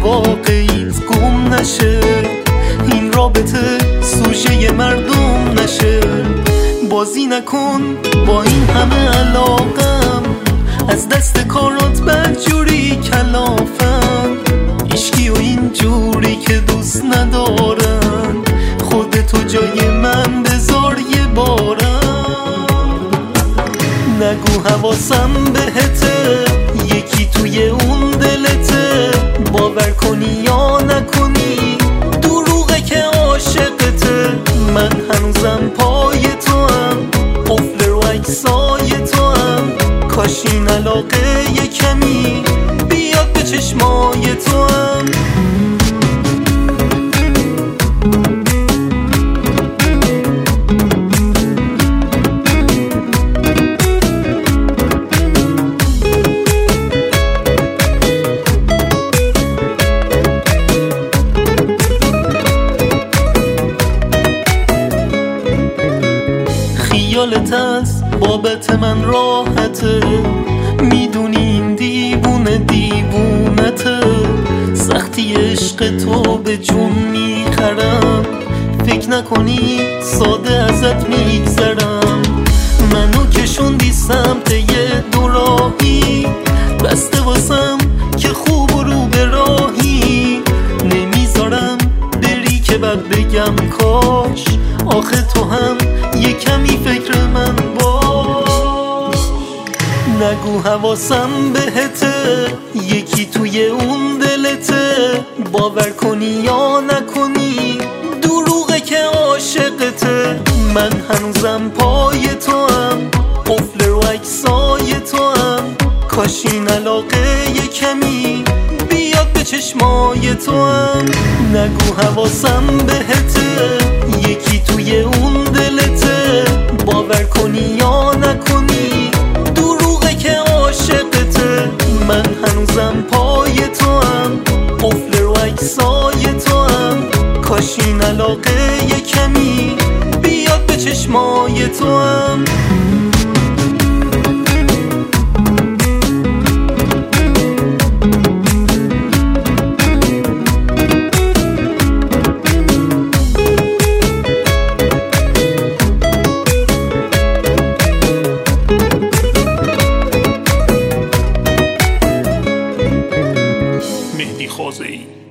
واقعیت گم نشه، این رابطه سوژه مردم نشه. بازی نکن با این همه علاقم، از دست کارات بدجوری کلافم. عشقی و این جوری که دوست ندارن، خودتو جای من بذار یه بارم. نگو حواسم بهته، یکی توی اون دلته. باور کنی یا نکنی دروغه که عاشقته. من هنوزم پای تو هم، قفل رو عکسای تو هم. کاش این علاقه یه کمی بیاد به چشمای تو هم. خیالت از بابت من راحته، میدونی این دیوونه دیوونته. سختی عشق تو به جون میخرم، فکر نکنی ساده ازت میگذرم. منو کشوندی سمت یه دوراهی، بسته واسم که خوب و رو به راهی. نمیذارم بری که بعد بگم کاش، آخه تو هم یه کمی فکر من باش. نگو حواسم بهته، یکی توی اون دلته. باور کنی یا نکنی دروغه که عاشقته. من هنوزم پای تو هم، قفل رو عکسای تو هم. کاش این علاقه یه کمی بیاد به چشمای تو هم. نگو حواسم بهته، یکی توی اون دلته. باور کنی یا نکنی دروغه که عاشقته. من هنوزم پای تو هم، قفل رو عکسای تو هم. کاش این علاقه یه کمی بیاد به چشمای تو هم. مهدی خازه‌ای